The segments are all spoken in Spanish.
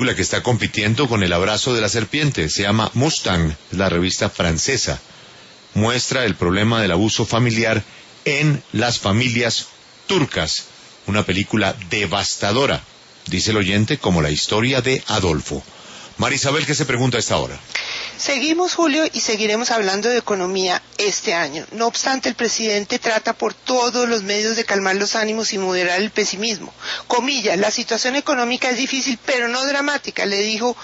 La que está compitiendo con El abrazo de la serpiente, se llama Mustang, es la revista francesa. Muestra el problema del abuso familiar en las familias turcas. Una película devastadora, dice el oyente, como la historia de Adolfo. Marisabel, ¿qué se pregunta a esta hora? Seguimos, Julio, y seguiremos hablando de economía este año. No obstante, el presidente trata por todos los medios de calmar los ánimos y moderar el pesimismo. Comillas, la situación económica es difícil, pero no dramática, le dijo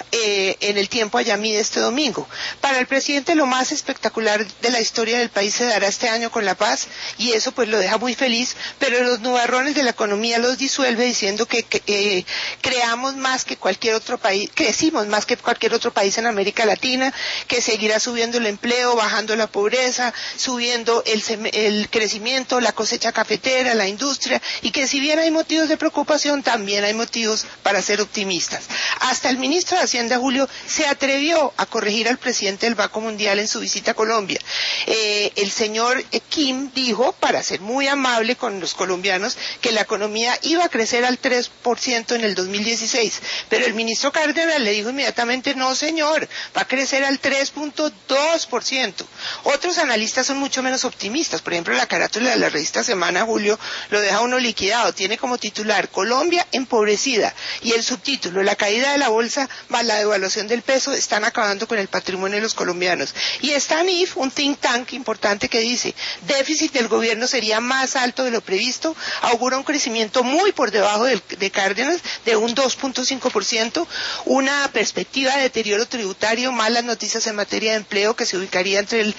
en el Tiempo a Yamid este domingo. Para el presidente, lo más espectacular de la historia del país se dará este año con la paz, y eso pues lo deja muy feliz, pero los nubarrones de la economía los disuelve diciendo que creamos más que cualquier otro país, crecimos más que cualquier otro país en América Latina, que seguirá subiendo el empleo, bajando la pobreza, subiendo el crecimiento, la cosecha cafetera, la industria, y que si bien hay motivos de preocupación, también hay motivos para ser optimistas. Hasta el ministro de Hacienda, Julio, se atrevió a corregir al presidente del Banco Mundial en su visita a Colombia. El señor Kim dijo, para ser muy amable con los colombianos, que la economía iba a crecer al 3% en el 2016, pero el ministro Cárdenas le dijo inmediatamente, no señor, va a crecer al 3.2%. Otros analistas son mucho menos optimistas. Por ejemplo, la carátula de la revista Semana, Julio, lo deja uno liquidado. Tiene como titular Colombia empobrecida, y el subtítulo, la caída de la bolsa más la devaluación del peso están acabando con el patrimonio de los colombianos. Y está NIF, un think tank importante, que dice, déficit del gobierno sería más alto de lo previsto, augura un crecimiento muy por debajo de Cárdenas, de un 2.5%, una perspectiva de deterioro tributario, malas noticias en materia de empleo que se ubicaría entre el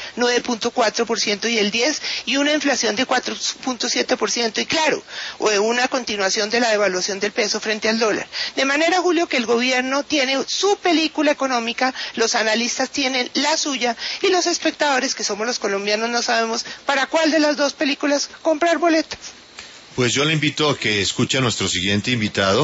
9.4% y el 10%, y una inflación de 4.7%, y claro, una continuación de la devaluación del peso frente al dólar. De manera, Julio, que el gobierno tiene su película económica, los analistas tienen la suya, y los espectadores, que somos los colombianos, no sabemos para cuál de las dos películas comprar boletas. Pues yo le invito a que escuche a nuestro siguiente invitado.